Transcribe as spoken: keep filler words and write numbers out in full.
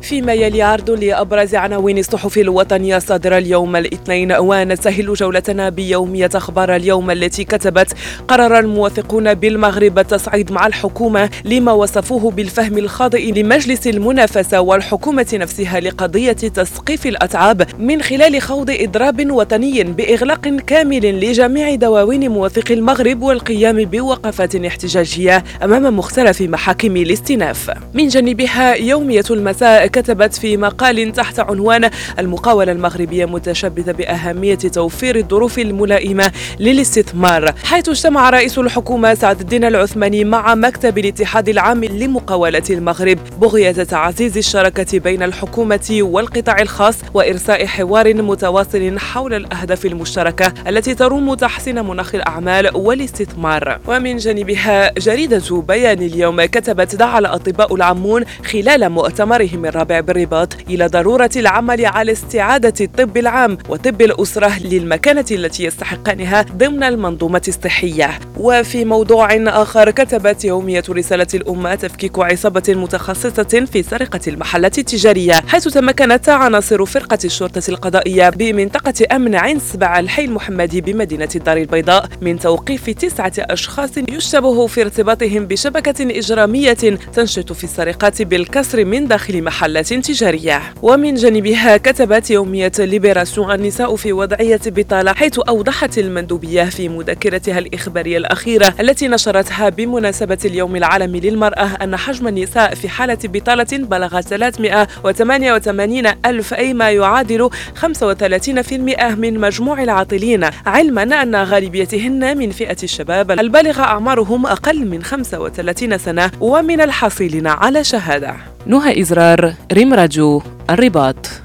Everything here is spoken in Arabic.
فيما يلي عرض لأبرز عناوين الصحف الوطنية الصادرة اليوم الاثنين، ونستهل جولتنا بيومية أخبار اليوم التي كتبت: قرر الموثقون بالمغرب التصعيد مع الحكومة لما وصفوه بالفهم الخاطئ لمجلس المنافسة والحكومة نفسها لقضية تسقيف الأتعاب من خلال خوض إضراب وطني بإغلاق كامل لجميع دواوين موثقي المغرب والقيام بوقفات احتجاجية أمام مختلف محاكم الاستئناف. من جانبها يومية المساء كتبت في مقال تحت عنوان: المقاولة المغربية متشبثة بأهمية توفير الظروف الملائمة للاستثمار، حيث اجتمع رئيس الحكومة سعد الدين العثماني مع مكتب الاتحاد العام لمقاولة المغرب بغية تعزيز الشراكة بين الحكومة والقطاع الخاص وإرساء حوار متواصل حول الأهداف المشتركة التي تروم تحسين مناخ الأعمال والاستثمار. ومن جانبها جريدة بيان اليوم كتبت: دعا الأطباء العامون خلال مؤتمرهم الرابع بالرباط إلى ضرورة العمل على استعادة الطب العام وطب الأسرة للمكانة التي يستحقانها ضمن المنظومة الصحية. وفي موضوع آخر كتبت يومية رسالة الأمة: تفكيك عصابة متخصصة في سرقة المحلات التجارية، حيث تمكنت عناصر فرقة الشرطة القضائية بمنطقة أمن عين سبع الحي المحمدي بمدينة الدار البيضاء من توقيف تسعة أشخاص يشتبه في ارتباطهم بشبكة إجرامية تنشط في السرقات بالكسر من داخل محلات تجارية. ومن جانبها كتبت يومية ليبراسيون: النساء في وضعية بطالة، حيث أوضحت المندوبية في مذكرتها الإخبارية الأخيرة التي نشرتها بمناسبة اليوم العالمي للمرأة أن حجم النساء في حالة بطالة بلغ ثلاثمائة وثمانية وثمانين ألف، أي ما يعادل خمسة وثلاثين بالمئة من مجموع العاطلين، علما أن غالبيتهن من فئة الشباب البالغة أعمارهم أقل من خمسة وثلاثين سنة ومن الحاصلين على شهادة. نهى إزرار، ريم راديو، الرباط.